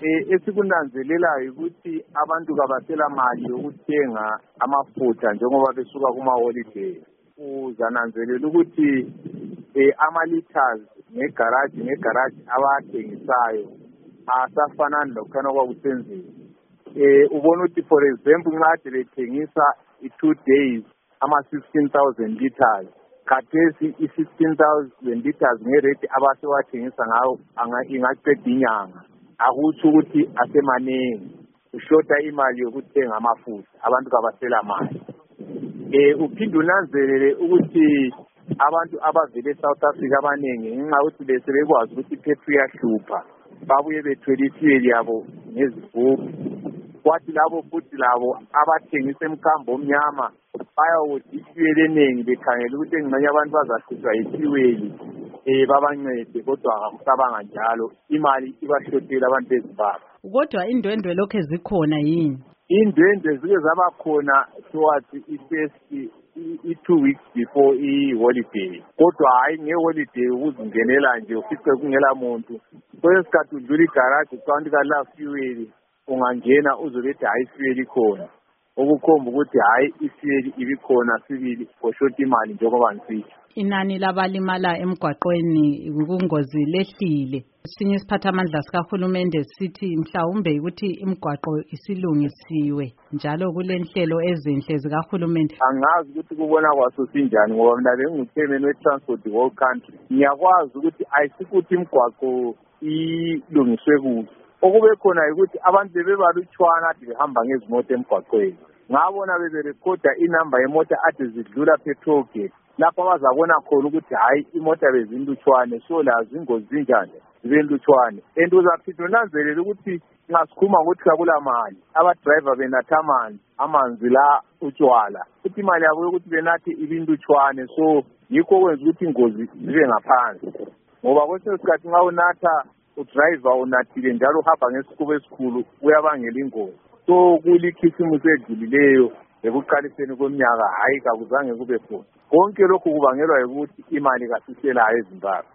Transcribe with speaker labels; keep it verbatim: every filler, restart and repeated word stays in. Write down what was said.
Speaker 1: Eh esikunanzelelayo ukuthi abantu kabasela mali yokuthenga amafutha njengoba besuka kuma holiday. Uzananzelela ukuthi eh ama liters ngegarage ngegarage abathengisayo asafana lokho kwakusenziwa. Eh ubona ukuthi for example nxa bethengisa i two days ama sixteen thousand liters khathesi i sixteen thousand liters ngerate abasewathengisa ngawo ingaqeda inyanga. Akuthi ukuthi asemanengi ushota imali yokuthenga amafutha abantu kabasela mali. Eh uphinde unanzelele ukuthi abantu abavele eSouth Africa abanengi ngenxa ukuthi bese bekwazi ukuthi ipetrol iyahlupha babuye bethwele ifuel yabo ngezigubhu. Kwathi labo futhi labo abathengisa emkhambo omnyama bayawothi ifuel eningi bekhangela ukuthi engxenye abantu bazahlutshwa ifuel eh babancede kodwa akusabanga njalo imali ibashotela abantu bezimbabwe.
Speaker 2: Kodwa indwendwe lokho ezikhona yini?
Speaker 1: Indwendwe zike zaba khona towards i-first i-two weeks before i-holiday. Kodwa hayi nge-holiday ukuzingenela nje ufice kungela muntu. Kwesikhathi udlula igarage ucanti kala fuel ungangena uzobethi hayi fuel ikhona. Okukhomba ukuthi hayi ifuel ibikhona sibili koshota imali njengoba ngisitsho.
Speaker 2: Inani labalimala emgwaqweni kungozi lehlile. Sinye isiphathamandla sikahulumende sithi mhlawumbe ukuthi imigwaqo isilungisiwe njalo kulenhlelo ezinhle zikahulumende.
Speaker 1: Angazi ukuthi kubona kwaso sinjani ngoba mina benguchairman we-transport whole country. Ngiyakwazi ukuthi ayisikuthi imigwaqo ilungiswe kuhle. Okube khona ukuthi abantu bebebalutshwana ade behamba ngezimoto emgwaqweni. Ngabona beberekhoda inamba yemota ade zidlula petrol gate. Lapho bazabona khona ukuthi hayi imota bezinlutshwane so lazo ingozi zinjani zibenlutshwane. And uzaphinda unanzelele ukuthi ngasikhuma ukuthi akula mali aba driver benatha amanzi amanzi la utshwala ukuthi imali yabo ukuthi benathi ibinlutshwane so yikho kwenza ukuthi ingozi zibe ngaphansi ngoba kwesinye isikhathi nxa unatha udriver unathile njalo uhamba ngesikubo esikhulu uyabangela ingozi. So kulikhisimusi edlulileyo ekuqaliseni kweminyaka hayi kakuzange kube khona. Konke lokhu kubangelwa ukuthi imali kasiselayo eZimbabwe.